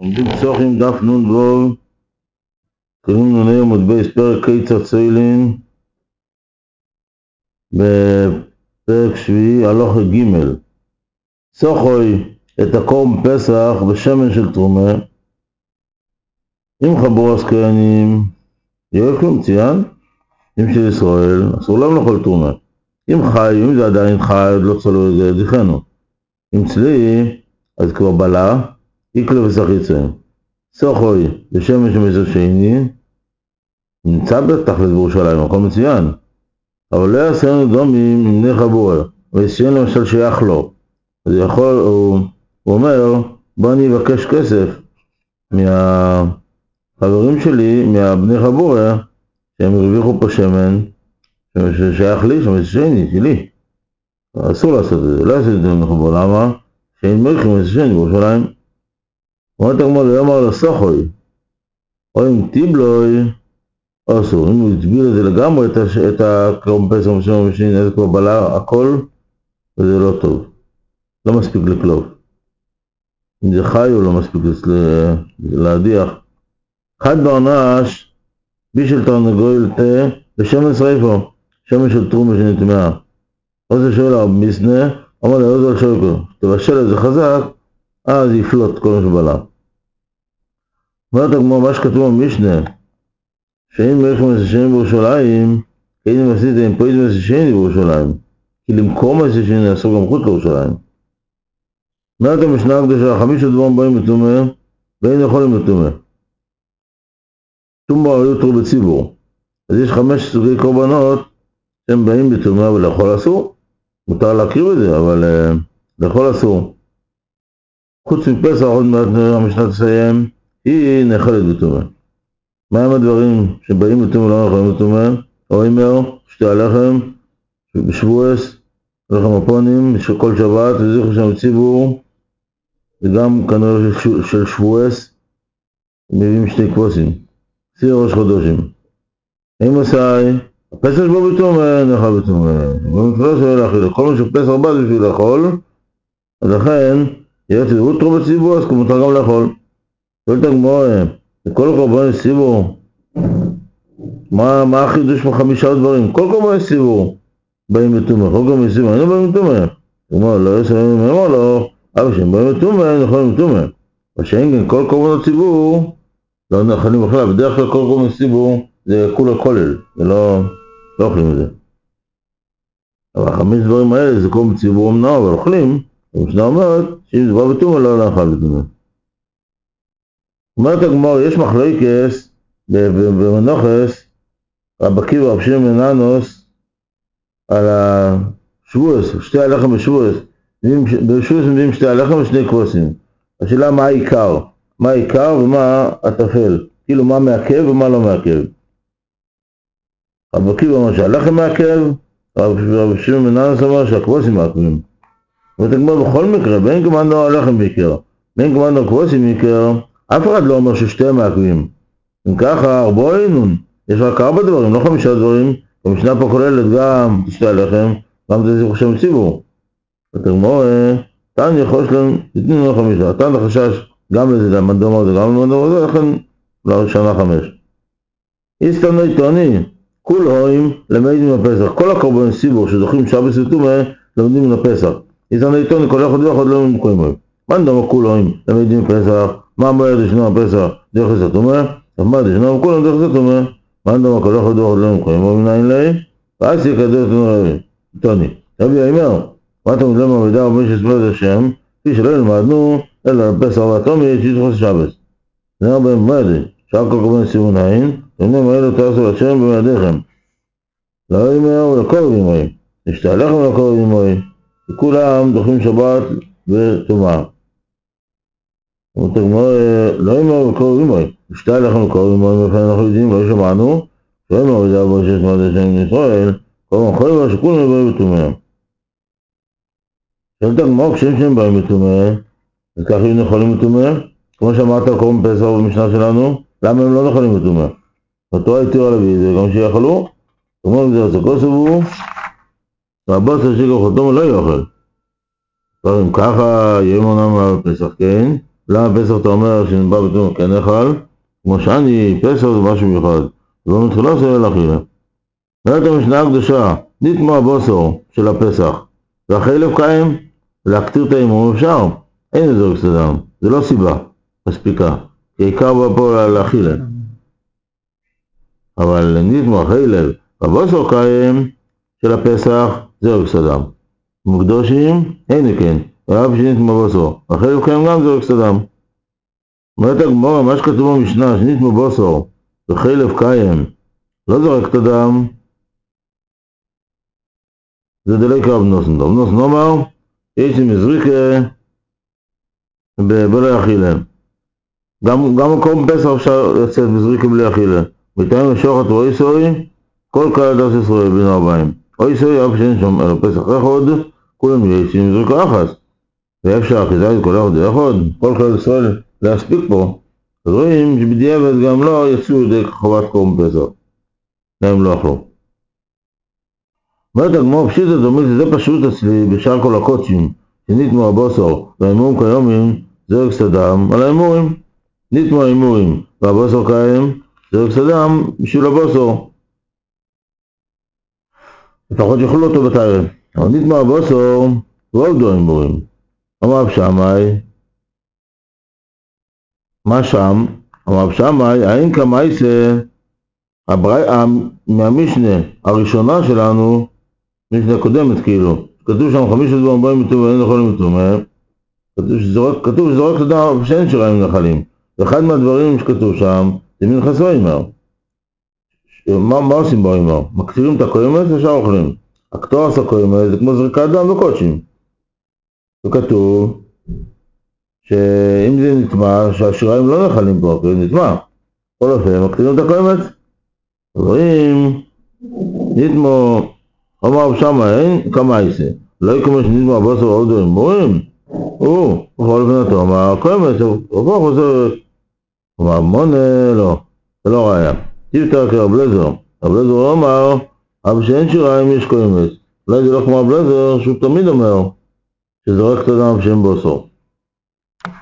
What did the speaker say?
עומדים צוחים דף נון דבוב, קוראים נוני עמוד בייס פרק קיצר ציילין, בפרק שביעי הלוך ג' צוחוי את הקורם פסח בשמן של תרומה, אם חבורס כהנים, יהיה כלום ציין, אם של ישראל, אסור להם לאכול תרומה. אם חי, אם זה עדיין חי, עוד לא צלו את זה, דיחנו. אם צלי, אז כבר בלה, איקלו וסחיצה. צוחוי בשמן של מסר שני, נמצא בתכלת בירושלים, הכל מצוין. אבל לא יעשינו דומים עם בני חבורה, וישיין למשל שייך לו. אז הוא אומר, בוא אני אבקש כסף מהחברים שלי, מהבני חבורה, שהם הרוויחו פה שמן, ששייך לי, שמסר שני, שלי. אסור לעשות את זה, לא יעשו את זה בני חבורה, למה? שאין מלכים מסר שני בירושלים. אומרת הגמרא, לא יאמר לסוחוי, או אם טיבלוי, אסור, אם הוא הצביל את זה לגמרי, את הקרום פסח משום המשני, איזה כבר בלה, הכל, וזה לא טוב. לא מספיק לקלוף. אם זה חי הוא לא מספיק להדיח. חד ברנש, בישל תרנגול תה, בשמן שריפו, שמן של תרומה שנטמעה. עוזר שואל הרב מסנה, אמר לי, עוזר שואל, תבשל את זה חזק, אז יפלוט כל מה שבלה. אומרת הגמרא, מה שכתוב במשנה, שאם מלכים מסר שני בירושלים, כאין מסית עם פריד מסר שני בירושלים, כי למקום מסר שני אסור גם חוץ לירושלים. אומרת המשנה הקדושה, 5 דברים באים בתומה, ואין יכולים בתומה. שום בר היו תור בציבור. אז יש 5 סוגי קורבנות שהם באים בתומה, ולאכול אסור. מותר להקריב את זה, אבל לאכול אסור. חוץ מפסח, עוד מעט המשנה תסיים, היא נאכלת בתומה. מה הם הדברים שבאים בתומה ולא יכולים בתומה? אוימר, שתי הלחם, בשבועס, לחם הפונים, כל שבת, וזכר שם ציבור, וגם כנראה של שבועס, מביאים 2 כבשים, סיר ראש חודשים. אם עשי, הפסח בו בתומה, נאכל בתומה. במפלס לא להאכיל, כל מה שפסח בא זה בשביל לאכול, אז לכן, יהיה תדרות תרו בציבור, אז כמותר גם לאכול. שואלת הגמרא, לכל קורבן ציבור, מה החידוש ב5 דברים? כל קורבן ציבור באים בתומה, כל קורבן ציבור, היינו באים בתומה. הוא אומר, לא יסלמים, הוא אומר לו, אבל שהם באים בתומה, נכולים בתומה. ושאין כן כל קורבנות ציבור, לא נכלים בכלל, בדרך כלל כל קורבנות ציבור, זה כולה כולל, זה לא אוכלים את זה. אבל 5 דברים האלה, זה קורבן ציבור אמנם, אבל אוכלים, המשנה אומרת, שאם זה בא בתומה, לא לאכל בתומה. אומרת הגמרא, יש מחלוקת במנוחס, רבי עקיבא ורבי שמעון בן אנוס, על השבועס, 2 הלחם בשבועס, בשבועס מביאים 2 הלחם ו2 כבשים. השאלה מה העיקר? מה העיקר ומה הטפל? כאילו מה מעכב ומה לא מעכב. רבי עקיבא אמר שהלחם מעכב, רבי שמעון בן אנוס אמר שהכבשים מעכבים. ואתה אומר בכל מקרה, בין כמובן הלחם בעיקר, בין כמובן הכבשים בעיקר, אף אחד לא אומר ששתיהם מעכבים. אם ככה, ארבעינון, יש רק 4 דברים, לא 5 דברים, המשנה פה כוללת גם 2 הלחם, גם זה זכר שם ציבור. ואתה אומר, תן יכול שלהם, תתנו לנו 5, תן החשש גם לזה, למדום הזה, גם למדום הזה, לכן לא שנה 5. איסטן עיתוני, כול הוים למדים לפסח, כל הקורבנות ציבור שזוכים שבת ותומה, למדים לפסח. איסטן עיתוני, כל אחד ואחד לא ממקוים בהם. מה נדמה כול הוים למדים לפסח? מה המועד לשנה הפסח? דרך חסר תומה? מה דשנה וכולם דרך חסר תומה? מה נדמה כל אחד ואחד לא ממקוים בהם מנין לי? ואז יקדש עיתוני. רבי אומר, מה אתה מדלם עבודה ומי שסבל את השם, כפי שלא ילמדנו, אלא הפסח והתומי שיתחוס שבת. זה הרבה מועד, שאר כל קורבן ציבור נעים, ואומרים האלו תעשו לשם במעדיכם. לא יאמר ולקורב ימוי, נשתהלכם ולקורב ימוי, וכולם דוחים שבת וטומאה. אומרת הגמרא, לא יאמר ולקורב ימוי, נשתהלכם ולקורב ימוי, ולכן אנחנו יודעים, לא שמענו, לא יאמר ודעה בו שיש מעד השם מישראל, כל מחוי בה שכולם באים בטומאה. שואלת הגמרא, כשהם שהם באים בטומאה, אז ככה הם נכולים בטומאה? כמו שאמרת על קורבן פסח במשנה שלנו, למה הם לא נכולים בטומאה? התורה התירה להביא את זה, גם שיאכלו, כמו אם זה עסקו סבו, והבוס השיקו חותום לא יאכל. אם ככה יהיה מונם בפסח, כן? למה פסח אתה אומר שנבא בתום כן נאכל? כמו שאני, פסח זה משהו מיוחד. לא מתחילה זה לאכילה. אומרת המשנה הקדושה, נטמע הבוסור של הפסח, והחלב קיים, להקטיר את האימום אפשר. אין לזרוק סתם, זה לא סיבה מספיקה, כי העיקר בא פה לאכילה. אבל נטמע חלב, והבוסור קיים של הפסח, זרוק סתם. מוקדושים, אין כן, ואף שנטמע בוסור, החלב קיים גם זרוק סתם. אומרת הגמרא, מה שכתוב במשנה, שנטמע בוסור, וחלב קיים, לא זורק את הדם, זה דלי קרב נוסן. נוסן אומר, יש עם מזריקה בלי אכילה. גם מקום פסח אפשר לצאת מזריקה בלי אכילה. מתאים לשוחט ואוי סוי, כל קהל דס ישראל בין 40. אוי סוי, אף שאין שם על פסח אחד, כולם יש עם מזריקה אחת. ואפשר אחיזה את כל אחד אחד, כל קהל ישראל להספיק פה. אז רואים שבדיעבד גם לא יצאו ידי חובת קום פסח. הם לא אכלו. אומרת הגמרא פשיטא דומית, זה פשוט אצלי בשאר כל הקודשים, שנטמע הבוסור והאימורים כיומים זרק סדם על האימורים. נטמע האימורים והבוסור קיים זרק סדם בשביל הבוסור. לפחות יאכלו אותו בתאר. אבל נטמע הבוסור ועובדו האימורים. אמר שמאי, מה שם? אמר שמאי, האין כמייסה מהמשנה הראשונה שלנו, משנה קודמת כאילו, כתוב שם 5 דברים באים מטומא ואין יכולים מטומא, כתוב שזורק סדם שאין שיריים נחלים. ואחד מהדברים שכתוב שם זה מנחס ואימר. מה עושים באימר? מקטירים את הקוימת ושאר אוכלים. הקטורס הקוימת זה כמו זריקת דם וקודשים. וכתוב שאם זה נטמע, שהשיריים לא נחלים פה, כי זה נטמע. כל אופן, מקטירים את הקוימת. רואים, נטמע, אמר שמה אין כמה יעשה. לא יקום שנטמע בוסר ועוד אימורים. בכל אופן אתה אומר, קוימת, הוא חוזר. אמר מונה, לא, זה לא ראיה. תפתח כרב לזר. רב לזר אמר, אבל שאין שיריים יש קוימת. אולי זה לא כמו רב לזר, שהוא תמיד אומר, שזורק את הדם שאין בוסר.